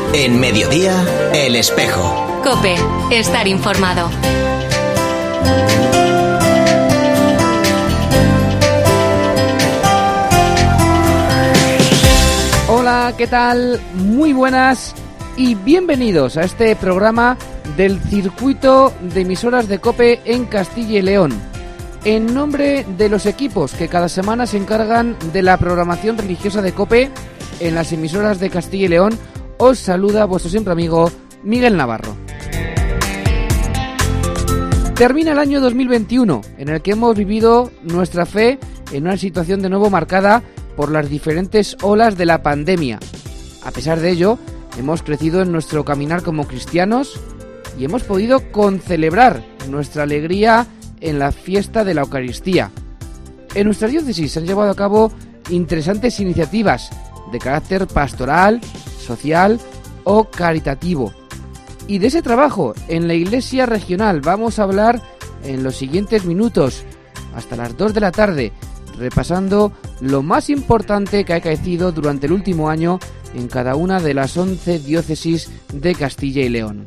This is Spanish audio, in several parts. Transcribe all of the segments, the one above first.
En Mediodía, El Espejo. COPE. Estar informado. Hola, ¿qué tal? Muy buenas y bienvenidos a este programa del circuito de emisoras de COPE en Castilla y León. En nombre de los equipos que cada semana se encargan de la programación religiosa de COPE en las emisoras de Castilla y León, os saluda vuestro siempre amigo Miguel Navarro. Termina el año 2021, en el que hemos vivido nuestra fe en una situación de nuevo marcada por las diferentes olas de la pandemia. A pesar de ello, hemos crecido en nuestro caminar como cristianos y hemos podido concelebrar nuestra alegría en la fiesta de la Eucaristía. En nuestra diócesis se han llevado a cabo interesantes iniciativas de carácter pastoral, social o caritativo. Y de ese trabajo en la Iglesia Regional vamos a hablar en los siguientes minutos, hasta las 2 de la tarde, repasando lo más importante que ha acaecido durante el último año en cada una de las 11 diócesis de Castilla y León.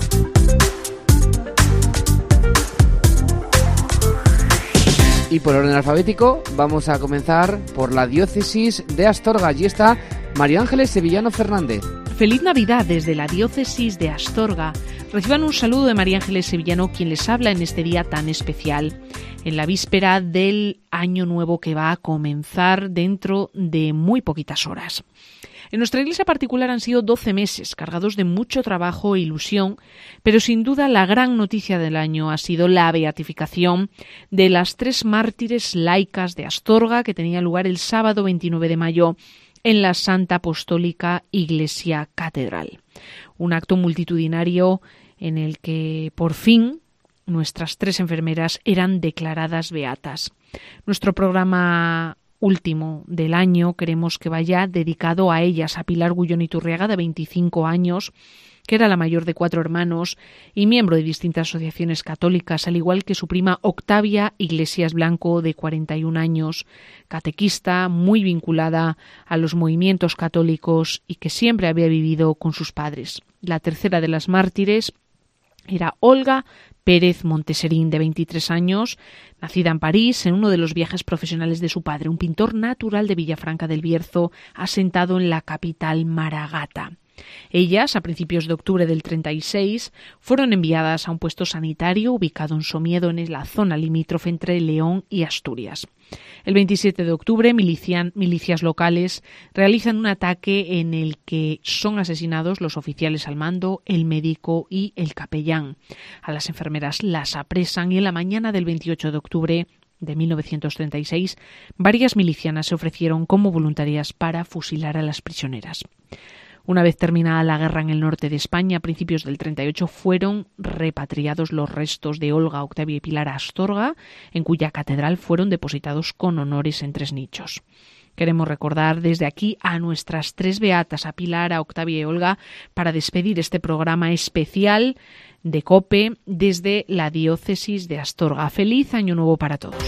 Y por orden alfabético vamos a comenzar por la diócesis de Astorga. Allí está María Ángeles Sevillano Fernández. Feliz Navidad desde la diócesis de Astorga. Reciban un saludo de María Ángeles Sevillano, quien les habla en este día tan especial, en la víspera del año nuevo que va a comenzar dentro de muy poquitas horas. En nuestra iglesia particular han sido 12 meses cargados de mucho trabajo e ilusión, pero sin duda la gran noticia del año ha sido la beatificación de las 3 mártires laicas de Astorga, que tenía lugar el sábado 29 de mayo en la Santa Apostólica Iglesia Catedral. Un acto multitudinario en el que por fin nuestras 3 enfermeras eran declaradas beatas. Nuestro programa último del año queremos que vaya dedicado a ellas, a Pilar Gullón Iturriaga, de 25 años, que era la mayor de 4 hermanos y miembro de distintas asociaciones católicas, al igual que su prima Octavia Iglesias Blanco, de 41 años, catequista, muy vinculada a los movimientos católicos y que siempre había vivido con sus padres. La tercera de las mártires era Olga Pérez Monteserín, de 23 años, nacida en París en uno de los viajes profesionales de su padre, un pintor natural de Villafranca del Bierzo, asentado en la capital Maragata. Ellas, a principios de octubre del 36, fueron enviadas a un puesto sanitario ubicado en Somiedo, en la zona limítrofe entre León y Asturias. El 27 de octubre, milicias locales realizan un ataque en el que son asesinados los oficiales al mando, el médico y el capellán. A las enfermeras las apresan y en la mañana del 28 de octubre de 1936, varias milicianas se ofrecieron como voluntarias para fusilar a las prisioneras. Una vez terminada la guerra en el norte de España, a principios del 38, fueron repatriados los restos de Olga, Octavia y Pilar a Astorga, en cuya catedral fueron depositados con honores en 3 nichos. Queremos recordar desde aquí a nuestras 3 beatas, a Pilar, a Octavia y Olga, para despedir este programa especial de COPE desde la diócesis de Astorga. Feliz Año Nuevo para todos.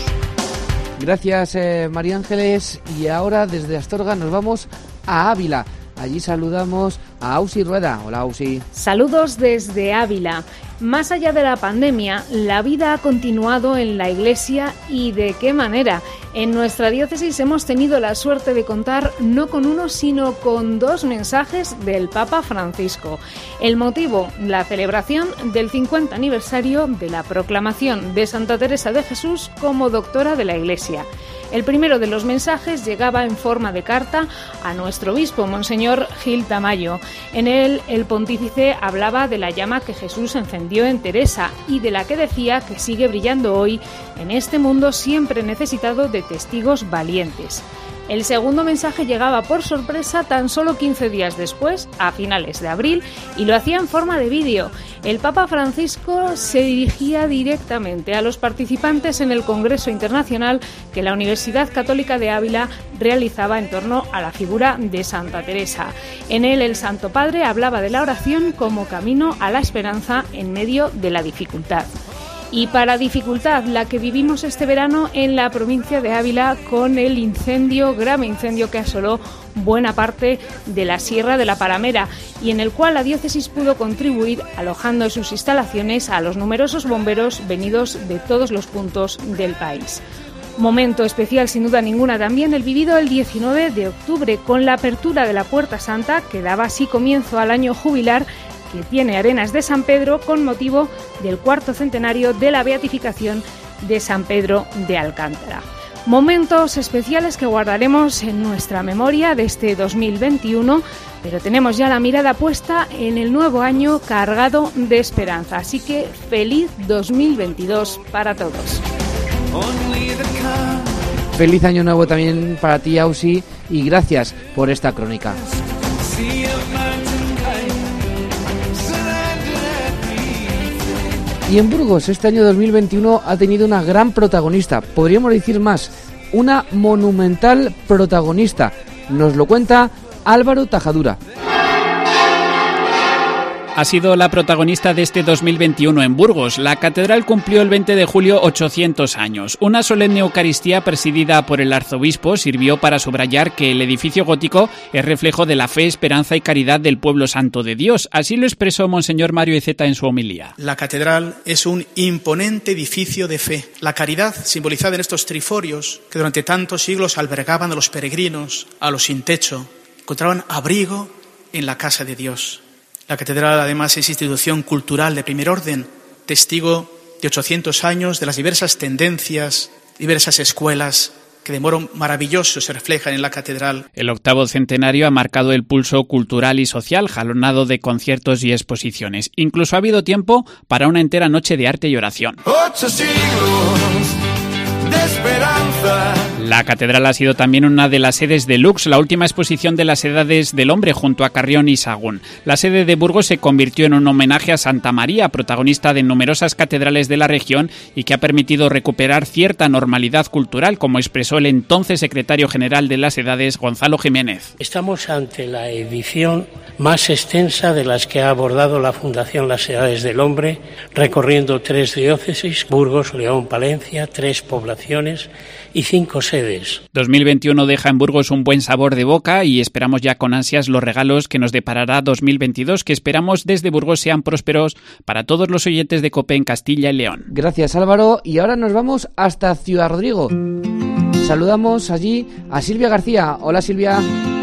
Gracias, María Ángeles. Y ahora desde Astorga nos vamos a Ávila. Allí saludamos a Ausi Rueda. Hola, Ausi. Saludos desde Ávila. Más allá de la pandemia, la vida ha continuado en la Iglesia y ¿de qué manera? En nuestra diócesis hemos tenido la suerte de contar no con uno, sino con 2 mensajes del Papa Francisco. El motivo, la celebración del 50 aniversario de la proclamación de Santa Teresa de Jesús como doctora de la Iglesia. El primero de los mensajes llegaba en forma de carta a nuestro obispo, Monseñor Gil Tamayo. En él, el pontífice hablaba de la llama que Jesús encendió en Teresa y de la que decía que sigue brillando hoy en este mundo siempre necesitado de testigos valientes. El segundo mensaje llegaba por sorpresa tan solo 15 días después, a finales de abril, y lo hacía en forma de vídeo. El Papa Francisco se dirigía directamente a los participantes en el Congreso Internacional que la Universidad Católica de Ávila realizaba en torno a la figura de Santa Teresa. En él, el Santo Padre hablaba de la oración como camino a la esperanza en medio de la dificultad. Y para dificultad, la que vivimos este verano en la provincia de Ávila con el grave incendio que asoló buena parte de la Sierra de la Paramera y en el cual la diócesis pudo contribuir alojando en sus instalaciones a los numerosos bomberos venidos de todos los puntos del país. Momento especial, sin duda ninguna, también el vivido el 19 de octubre con la apertura de la Puerta Santa, que daba así comienzo al año jubilar que tiene Arenas de San Pedro con motivo del 4º centenario de la beatificación de San Pedro de Alcántara. Momentos especiales que guardaremos en nuestra memoria de este 2021, pero tenemos ya la mirada puesta en el nuevo año cargado de esperanza. Así que feliz 2022 para todos. Feliz año nuevo también para ti, Ausi, y gracias por esta crónica. Y en Burgos este año 2021 ha tenido una gran protagonista, podríamos decir más, una monumental protagonista. Nos lo cuenta Álvaro Tajadura. Ha sido la protagonista de este 2021 en Burgos. La catedral cumplió el 20 de julio 800 años. Una solemne Eucaristía presidida por el arzobispo sirvió para subrayar que el edificio gótico es reflejo de la fe, esperanza y caridad del pueblo santo de Dios. Así lo expresó Monseñor Mario Iceta en su homilía. La catedral es un imponente edificio de fe. La caridad, simbolizada en estos triforios que durante tantos siglos albergaban a los peregrinos, a los sin techo, encontraban abrigo en la casa de Dios. La catedral, además, es institución cultural de primer orden, testigo de 800 años de las diversas tendencias, diversas escuelas que de modo maravilloso se reflejan en la catedral. El 8º centenario ha marcado el pulso cultural y social, jalonado de conciertos y exposiciones. Incluso ha habido tiempo para una entera noche de arte y oración. 8 siglos de esperanza. La catedral ha sido también una de las sedes de Lux, la última exposición de las edades del hombre junto a Carrión y Sahagún. La sede de Burgos se convirtió en un homenaje a Santa María, protagonista de numerosas catedrales de la región y que ha permitido recuperar cierta normalidad cultural, como expresó el entonces secretario general de las Edades, Gonzalo Jiménez. Estamos ante la edición más extensa de las que ha abordado la Fundación Las Edades del Hombre, recorriendo 3 diócesis, Burgos, León, Palencia, 3 poblaciones y 5 sedes. 2021 deja en Burgos un buen sabor de boca y esperamos ya con ansias los regalos que nos deparará 2022, que esperamos desde Burgos sean prósperos para todos los oyentes de COPE en Castilla y León. Gracias, Álvaro, y ahora nos vamos hasta Ciudad Rodrigo. Saludamos allí a Silvia García. Hola, Silvia.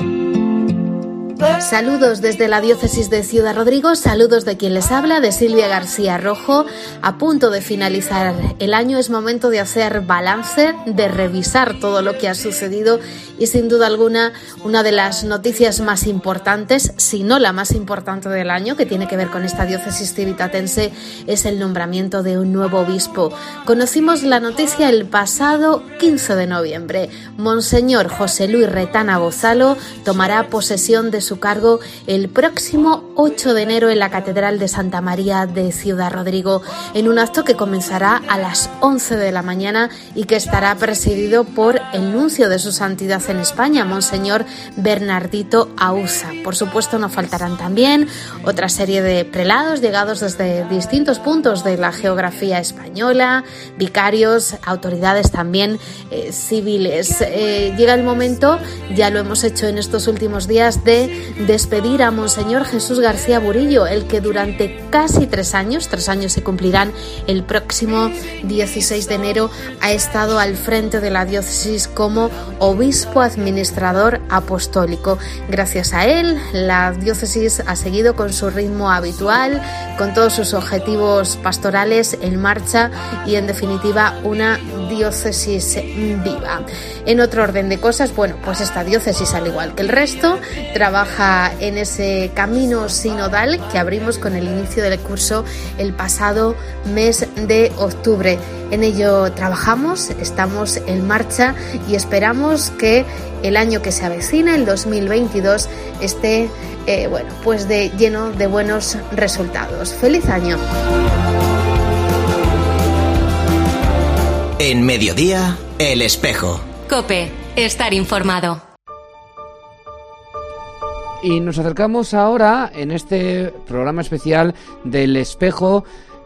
Saludos desde la diócesis de Ciudad Rodrigo, saludos de quien les habla, de Silvia García Rojo. A punto de finalizar el año, es momento de hacer balance, de revisar todo lo que ha sucedido y sin duda alguna una de las noticias más importantes, si no la más importante del año, que tiene que ver con esta diócesis civitatense, es el nombramiento de un nuevo obispo. Conocimos la noticia el pasado 15 de noviembre. Monseñor José Luis Retana Gozalo tomará posesión de su cargo el próximo 8 de enero en la Catedral de Santa María de Ciudad Rodrigo, en un acto que comenzará a las 11 de la mañana y que estará presidido por el nuncio de su santidad en España, Monseñor Bernardito Auza. Por supuesto, no faltarán también otra serie de prelados llegados desde distintos puntos de la geografía española, vicarios, autoridades también civiles. Llega el momento, ya lo hemos hecho en estos últimos días, de despedir a Monseñor Jesús García Burillo, el que durante casi 3 años se cumplirán el próximo 16 de enero, ha estado al frente de la diócesis como obispo administrador apostólico. Gracias a él, la diócesis ha seguido con su ritmo habitual, con todos sus objetivos pastorales en marcha y, en definitiva, una diócesis viva. En otro orden de cosas, bueno, pues esta diócesis, al igual que el resto, trabaja en ese camino sinodal que abrimos con el inicio del curso el pasado mes de octubre. En ello trabajamos, estamos en marcha y esperamos que el año que se avecina, el 2022, esté pues lleno de buenos resultados. ¡Feliz año! En Mediodía, El Espejo. COPE, estar informado. Y nos acercamos ahora, en este programa especial del Espejo,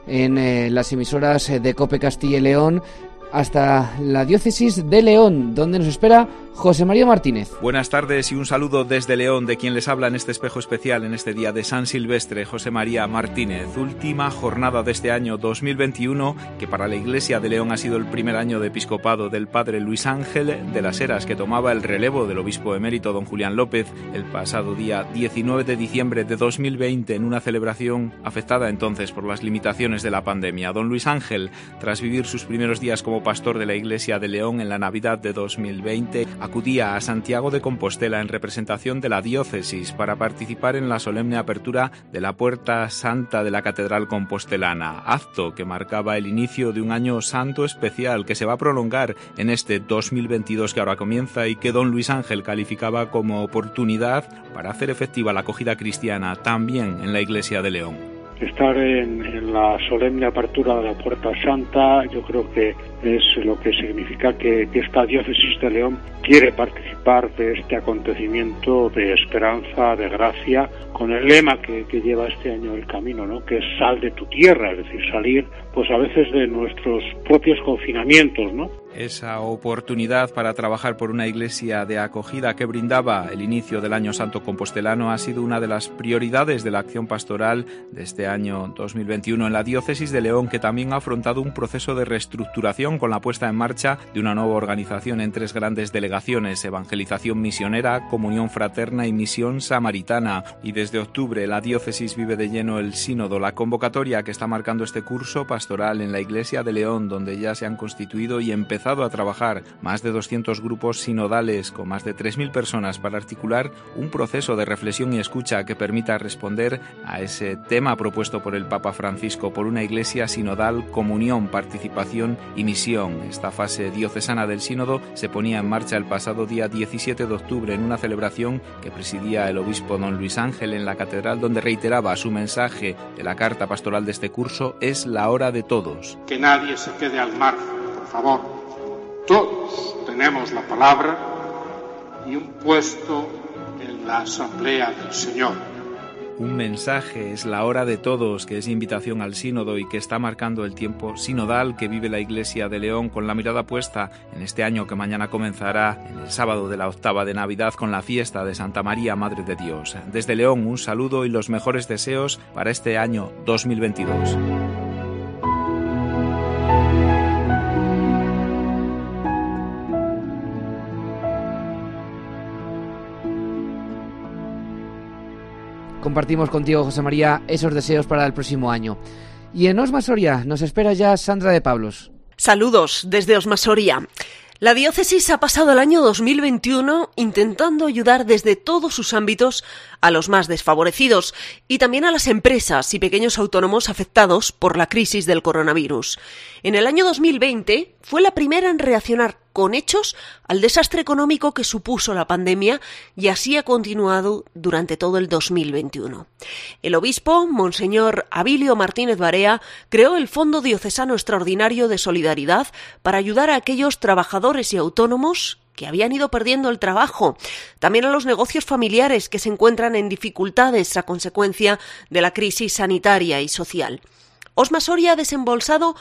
en las emisoras de COPE Castilla y León, hasta la diócesis de León, donde nos espera José María Martínez. Buenas tardes y un saludo desde León, de quien les habla en este espejo especial en este día de San Silvestre, José María Martínez. Última jornada de este año 2021, que para la Iglesia de León ha sido el primer año de episcopado del padre Luis Ángel de las Heras, que tomaba el relevo del obispo emérito don Julián López el pasado día 19 de diciembre de 2020, en una celebración afectada entonces por las limitaciones de la pandemia. Don Luis Ángel, tras vivir sus primeros días como pastor de la Iglesia de León en la Navidad de 2020, acudía a Santiago de Compostela en representación de la diócesis para participar en la solemne apertura de la Puerta Santa de la Catedral Compostelana, acto que marcaba el inicio de un año santo especial que se va a prolongar en este 2022 que ahora comienza y que don Luis Ángel calificaba como oportunidad para hacer efectiva la acogida cristiana también en la Iglesia de León. Estar en la solemne apertura de la Puerta Santa, yo creo que es lo que significa que esta diócesis de León quiere participar de este acontecimiento de esperanza, de gracia, con el lema que lleva este año el camino, ¿no? Que es sal de tu tierra, es decir, salir pues a veces de nuestros propios confinamientos, ¿no? Esa oportunidad para trabajar por una iglesia de acogida que brindaba el inicio del Año Santo Compostelano ha sido una de las prioridades de la acción pastoral de este año 2021 en la diócesis de León, que también ha afrontado un proceso de reestructuración con la puesta en marcha de una nueva organización en 3 grandes delegaciones: evangelización misionera, comunión fraterna y misión samaritana. Y desde octubre la diócesis vive de lleno el sínodo, la convocatoria que está marcando este curso pastoral en la iglesia de León, donde ya se han constituido y empezado a trabajar más de 200 grupos sinodales con más de 3.000 personas para articular un proceso de reflexión y escucha que permita responder a ese tema propuesto por el Papa Francisco, por una iglesia sinodal, comunión, participación y misión. Esta fase diocesana del sínodo se ponía en marcha el pasado día 17 de octubre en una celebración que presidía el obispo don Luis Ángel en la catedral, donde reiteraba su mensaje de la carta pastoral de este curso: es la hora de todos. Que nadie se quede al margen, por favor. Todos tenemos la palabra y un puesto en la asamblea del Señor. Un mensaje, es la hora de todos, que es invitación al sínodo y que está marcando el tiempo sinodal que vive la Iglesia de León, con la mirada puesta en este año que mañana comenzará en el sábado de la octava de Navidad con la fiesta de Santa María, Madre de Dios. Desde León, un saludo y los mejores deseos para este año 2022. Compartimos contigo, José María, esos deseos para el próximo año. Y en Osma Soria nos espera ya Sandra de Pablos. Saludos desde Osma Soria. La diócesis ha pasado el año 2021 intentando ayudar desde todos sus ámbitos a los más desfavorecidos y también a las empresas y pequeños autónomos afectados por la crisis del coronavirus. En el año 2020 fue la primera en reaccionar con hechos al desastre económico que supuso la pandemia, y así ha continuado durante todo el 2021. El obispo, Monseñor Abilio Martínez Barea, creó el Fondo Diocesano Extraordinario de Solidaridad para ayudar a aquellos trabajadores y autónomos que habían ido perdiendo el trabajo, también a los negocios familiares que se encuentran en dificultades a consecuencia de la crisis sanitaria y social. Osma Soria ha desembolsado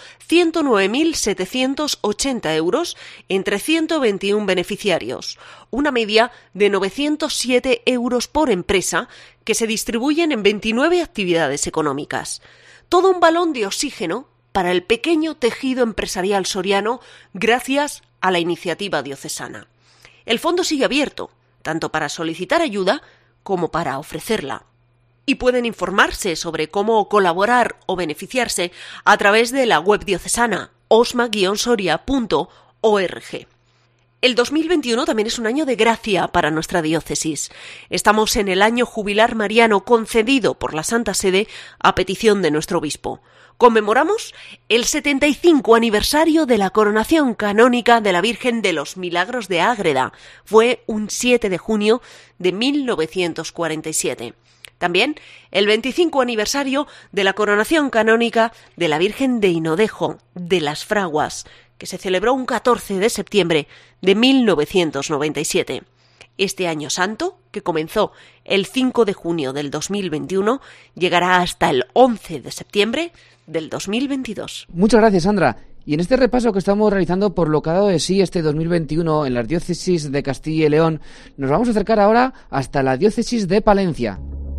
109.780 euros entre 121 beneficiarios, una media de 907 euros por empresa que se distribuyen en 29 actividades económicas. Todo un balón de oxígeno para el pequeño tejido empresarial soriano gracias a la iniciativa diocesana. El fondo sigue abierto, tanto para solicitar ayuda como para ofrecerla. Y pueden informarse sobre cómo colaborar o beneficiarse a través de la web diocesana osma-soria.org. El 2021 también es un año de gracia para nuestra diócesis. Estamos en el año jubilar mariano concedido por la Santa Sede a petición de nuestro obispo. Conmemoramos el 75 aniversario de la coronación canónica de la Virgen de los Milagros de Ágreda. Fue un 7 de junio de 1947. También el 25 aniversario de la coronación canónica de la Virgen de Hinodejo, de las Fraguas, que se celebró un 14 de septiembre de 1997. Este año santo, que comenzó el 5 de junio del 2021, llegará hasta el 11 de septiembre del 2022. Muchas gracias, Sandra. Y en este repaso que estamos realizando por lo que ha dado de sí este 2021 en las diócesis de Castilla y León, nos vamos a acercar ahora hasta la diócesis de Palencia.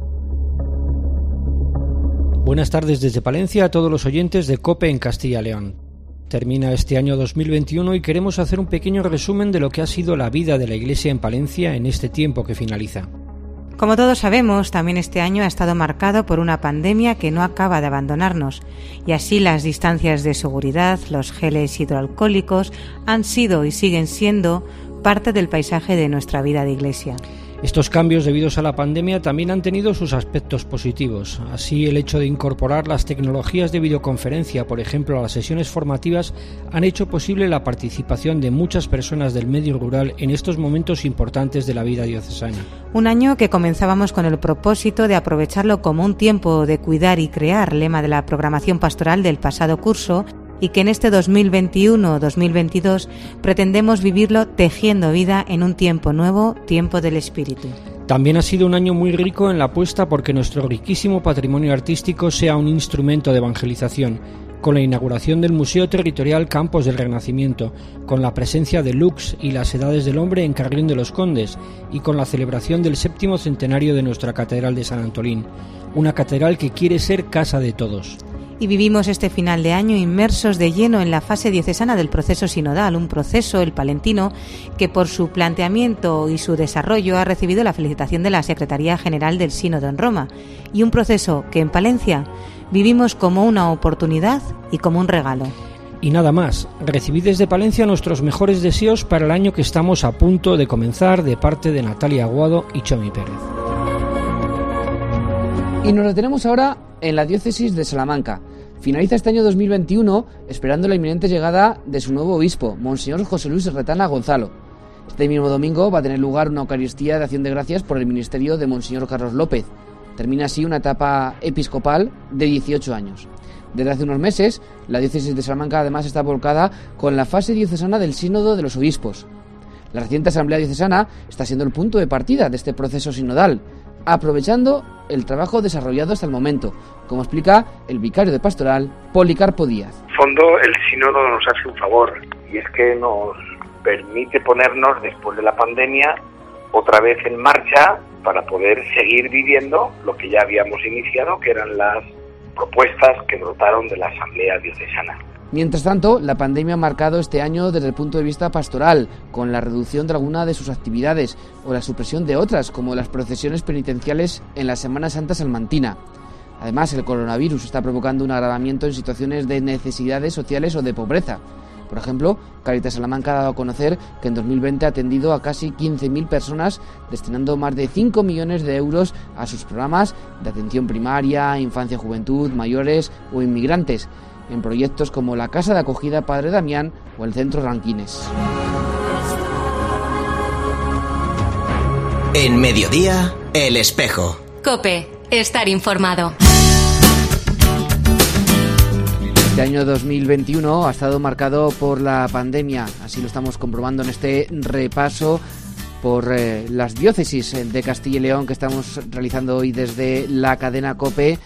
Buenas tardes desde Palencia a todos los oyentes de COPE en Castilla y León. Termina este año 2021 y queremos hacer un pequeño resumen de lo que ha sido la vida de la Iglesia en Palencia en este tiempo que finaliza. Como todos sabemos, también este año ha estado marcado por una pandemia que no acaba de abandonarnos, y así las distancias de seguridad, los geles hidroalcohólicos han sido y siguen siendo parte del paisaje de nuestra vida de Iglesia. Estos cambios debidos a la pandemia también han tenido sus aspectos positivos. Así, el hecho de incorporar las tecnologías de videoconferencia, por ejemplo, a las sesiones formativas, han hecho posible la participación de muchas personas del medio rural en estos momentos importantes de la vida diocesana. Un año que comenzábamos con el propósito de aprovecharlo como un tiempo de cuidar y crear, lema de la programación pastoral del pasado curso, y que en este 2021-2022 pretendemos vivirlo tejiendo vida en un tiempo nuevo, tiempo del Espíritu. También ha sido un año muy rico en la apuesta porque nuestro riquísimo patrimonio artístico sea un instrumento de evangelización, con la inauguración del Museo Territorial Campos del Renacimiento, con la presencia de Lux y las Edades del Hombre en Carrión de los Condes y con la celebración del 7º centenario de nuestra Catedral de San Antolín, una catedral que quiere ser casa de todos. Y vivimos este final de año inmersos de lleno en la fase diocesana del proceso sinodal, un proceso, el palentino, que por su planteamiento y su desarrollo ha recibido la felicitación de la Secretaría General del Sínodo en Roma, y un proceso que en Palencia vivimos como una oportunidad y como un regalo. Y nada más, recibid desde Palencia nuestros mejores deseos para el año que estamos a punto de comenzar de parte de Natalia Aguado y Chomi Pérez. Y nos detenemos ahora en la diócesis de Salamanca. Finaliza este año 2021 esperando la inminente llegada de su nuevo obispo, Monseñor José Luis Retana Gonzalo. Este mismo domingo va a tener lugar una Eucaristía de acción de gracias por el ministerio de Monseñor Carlos López. Termina así una etapa episcopal de 18 años. Desde hace unos meses, la diócesis de Salamanca además está volcada con la fase diocesana del Sínodo de los Obispos. La reciente Asamblea Diocesana está siendo el punto de partida de este proceso sinodal, aprovechando el trabajo desarrollado hasta el momento, como explica el vicario de pastoral, Policarpo Díaz. En fondo, el sínodo nos hace un favor, y es que nos permite ponernos, después de la pandemia, otra vez en marcha para poder seguir viviendo lo que ya habíamos iniciado, que eran las propuestas que brotaron de la Asamblea Diocesana. Mientras tanto, la pandemia ha marcado este año desde el punto de vista pastoral, con la reducción de alguna de sus actividades o la supresión de otras, como las procesiones penitenciales en la Semana Santa salmantina. Además, el coronavirus está provocando un agravamiento en situaciones de necesidades sociales o de pobreza. Por ejemplo, Cáritas Salamanca ha dado a conocer que en 2020 ha atendido a casi 15.000 personas, destinando más de 5 millones de euros a sus programas de atención primaria, infancia, juventud, mayores o inmigrantes, en proyectos como la Casa de Acogida Padre Damián o el Centro Ranquines. En Mediodía, El Espejo. COPE, estar informado. Este año 2021 ha estado marcado por la pandemia, así lo estamos comprobando en este repaso por las diócesis de Castilla y León que estamos realizando hoy desde la cadena COPE.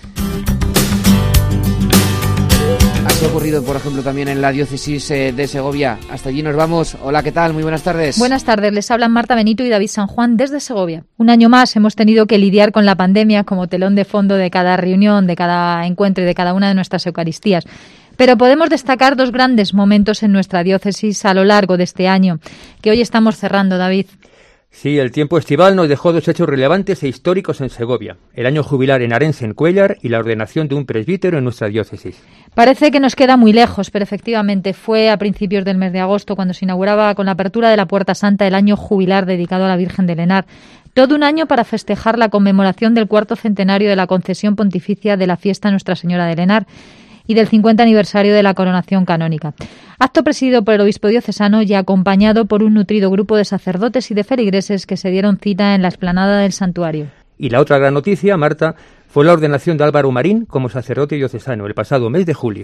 Así ha ocurrido, por ejemplo, también en la diócesis de Segovia. Hasta allí nos vamos. Hola, ¿qué tal? Muy buenas tardes. Buenas tardes. Les hablan Marta Benito y David San Juan desde Segovia. Un año más hemos tenido que lidiar con la pandemia como telón de fondo de cada reunión, de cada encuentro y de cada una de nuestras Eucaristías. Pero podemos destacar dos grandes momentos en nuestra diócesis a lo largo de este año, que hoy estamos cerrando, David. Sí, el tiempo estival nos dejó dos hechos relevantes e históricos en Segovia: el año jubilar en Arense, en Cuéllar, y la ordenación de un presbítero en nuestra diócesis. Parece que nos queda muy lejos, pero efectivamente fue a principios del mes de agosto cuando se inauguraba con la apertura de la Puerta Santa el año jubilar dedicado a la Virgen de Lenar. Todo un año para festejar la conmemoración del 4º centenario de la concesión pontificia de la fiesta Nuestra Señora de Lenar y del 50 aniversario de la coronación canónica. Acto presidido por el obispo diocesano y acompañado por un nutrido grupo de sacerdotes y de feligreses que se dieron cita en la explanada del santuario. Y la otra gran noticia, Marta, fue la ordenación de Álvaro Marín como sacerdote diocesano el pasado mes de julio.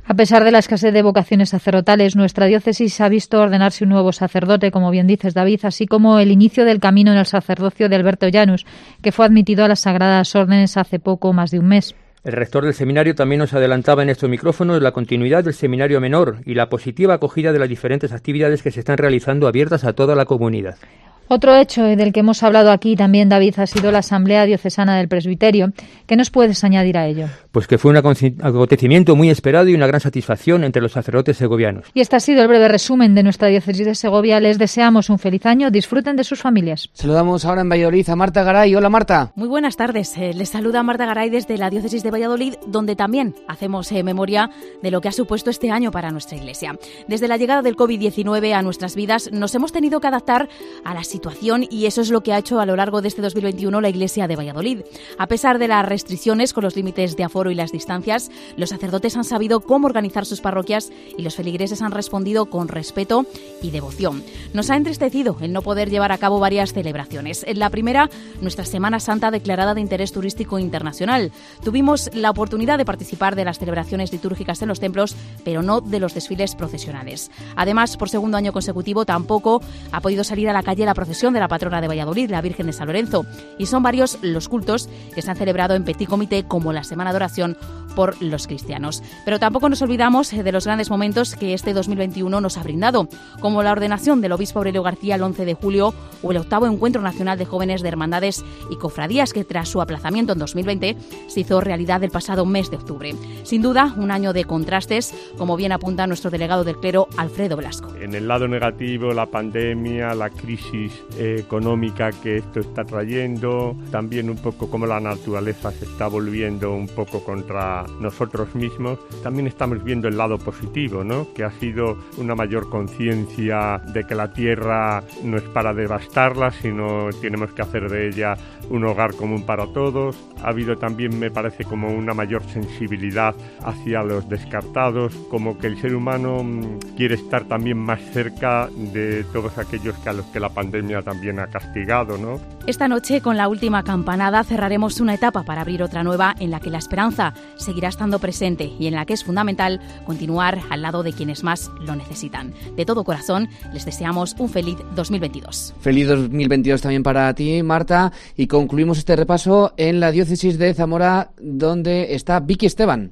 A pesar de la escasez de vocaciones sacerdotales, nuestra diócesis ha visto ordenarse un nuevo sacerdote, como bien dices, David, así como el inicio del camino en el sacerdocio de Alberto Llanos, que fue admitido a las Sagradas Órdenes hace poco más de un mes. El rector del seminario también nos adelantaba en estos micrófonos la continuidad del seminario menor y la positiva acogida de las diferentes actividades que se están realizando abiertas a toda la comunidad. Otro hecho del que hemos hablado aquí también, David, ha sido la Asamblea Diocesana del Presbiterio. ¿Qué nos puedes añadir a ello? Pues que fue un acontecimiento muy esperado y una gran satisfacción entre los sacerdotes segovianos. Y este ha sido el breve resumen de nuestra diócesis de Segovia. Les deseamos un feliz año. Disfruten de sus familias. Saludamos ahora en Valladolid a Marta Garay. Hola, Marta. Muy buenas tardes. Les saluda Marta Garay desde la diócesis de Valladolid, donde también hacemos memoria de lo que ha supuesto este año para nuestra Iglesia. Desde la llegada del COVID-19 a nuestras vidas, nos hemos tenido que adaptar a la situación y eso es lo que ha hecho a lo largo de este 2021 la Iglesia de Valladolid. A pesar de las restricciones con los límites de aforo y las distancias, los sacerdotes han sabido cómo organizar sus parroquias y los feligreses han respondido con respeto y devoción. Nos ha entristecido el no poder llevar a cabo varias celebraciones. En la primera, nuestra Semana Santa declarada de interés turístico internacional. Tuvimos la oportunidad de participar de las celebraciones litúrgicas en los templos, pero no de los desfiles procesionales. Además, por segundo año consecutivo, tampoco ha podido salir a la calle la procesión de la patrona de Valladolid, la Virgen de San Lorenzo, y son varios los cultos que se han celebrado en Petit Comité, como la Semana de Oración por los cristianos. Pero tampoco nos olvidamos de los grandes momentos que este 2021 nos ha brindado, como la ordenación del obispo Aurelio García el 11 de julio o el 8º Encuentro Nacional de Jóvenes de Hermandades y Cofradías, que tras su aplazamiento en 2020 se hizo realidad el pasado mes de octubre. Sin duda, un año de contrastes, como bien apunta nuestro delegado del clero, Alfredo Blasco. En el lado negativo, la pandemia, la crisis económica que esto está trayendo, también un poco como la naturaleza se está volviendo un poco contra nosotros mismos. También estamos viendo el lado positivo, ¿no? Que ha sido una mayor conciencia de que la tierra no es para devastarla, sino tenemos que hacer de ella un hogar común para todos. Ha habido también, me parece, como una mayor sensibilidad hacia los descartados, como que el ser humano quiere estar también más cerca de todos aquellos a los que la pandemia también ha castigado, ¿no? Esta noche, con la última campanada, cerraremos una etapa para abrir otra nueva en la que la esperanza seguirá estando presente y en la que es fundamental continuar al lado de quienes más lo necesitan. De todo corazón, les deseamos un feliz 2022. Feliz 2022 también para ti, Marta, y concluimos este repaso en la diócesis de Zamora, donde está Vicky Esteban.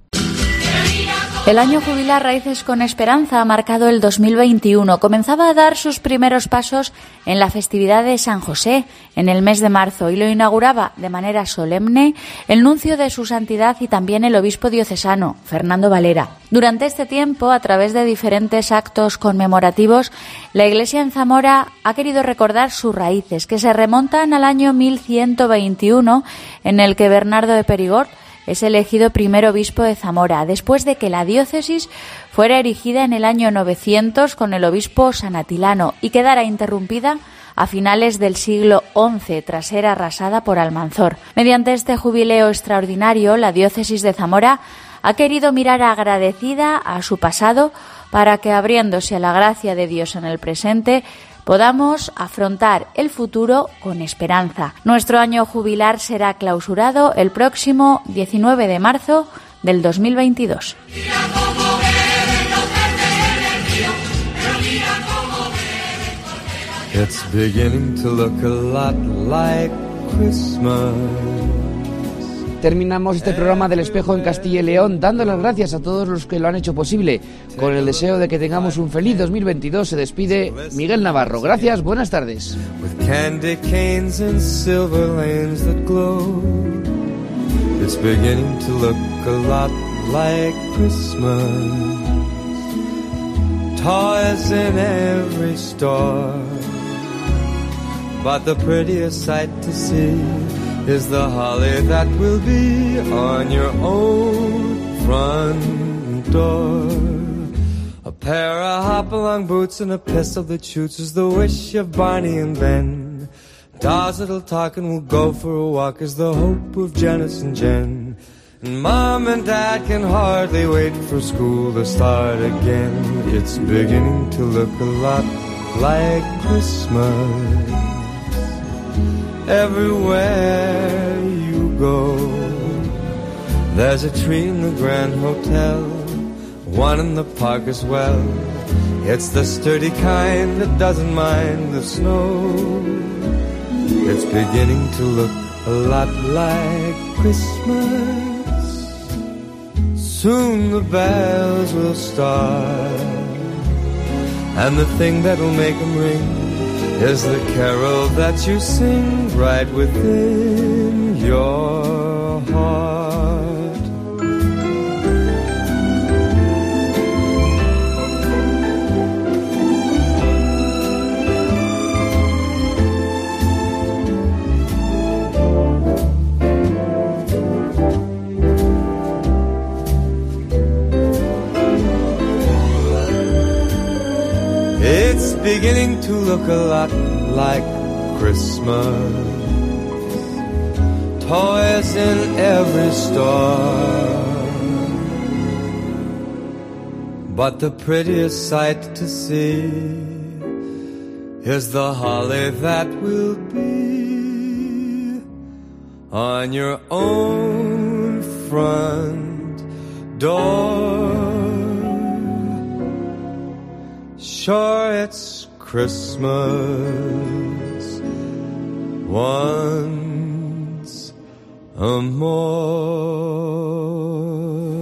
El año jubilar Raíces con Esperanza ha marcado el 2021. Comenzaba a dar sus primeros pasos en la festividad de San José en el mes de marzo y lo inauguraba de manera solemne el nuncio de su santidad y también el obispo diocesano, Fernando Valera. Durante este tiempo, a través de diferentes actos conmemorativos, la Iglesia en Zamora ha querido recordar sus raíces, que se remontan al año 1121, en el que Bernardo de Perigord es elegido primer obispo de Zamora, después de que la diócesis fuera erigida en el año 900 con el obispo San Atilano y quedara interrumpida a finales del siglo XI, tras ser arrasada por Almanzor. Mediante este jubileo extraordinario, la diócesis de Zamora ha querido mirar agradecida a su pasado para que, abriéndose a la gracia de Dios en el presente, podamos afrontar el futuro con esperanza. Nuestro año jubilar será clausurado el próximo 19 de marzo del 2022. It's beginning to look a lot like Christmas. Terminamos este programa del Espejo en Castilla y León dando las gracias a todos los que lo han hecho posible. Con el deseo de que tengamos un feliz 2022 se despide Miguel Navarro. Gracias, buenas tardes. With candy canes and silver lanes that glow, it's beginning to look a lot like Christmas. Toys in every store, but the prettiest sight to see is the holly that will be on your own front door. A pair of hop-along boots and a pistol that shoots is the wish of Barney and Ben. Dolls that'll talk and will go for a walk is the hope of Janice and Jen. And Mom and Dad can hardly wait for school to start again. It's beginning to look a lot like Christmas. Everywhere you go, there's a tree in the Grand Hotel one in the park as well. It's the sturdy kind that doesn't mind the snow. It's beginning to look a lot like Christmas. Soon the bells will start, and the thing that'll make them ring is the carol that you sing right within your heart. It's beginning to look a lot like Christmas. Toys in every store, but the prettiest sight to see is the holly that will be on your own front door. Sure, it's Christmas once more.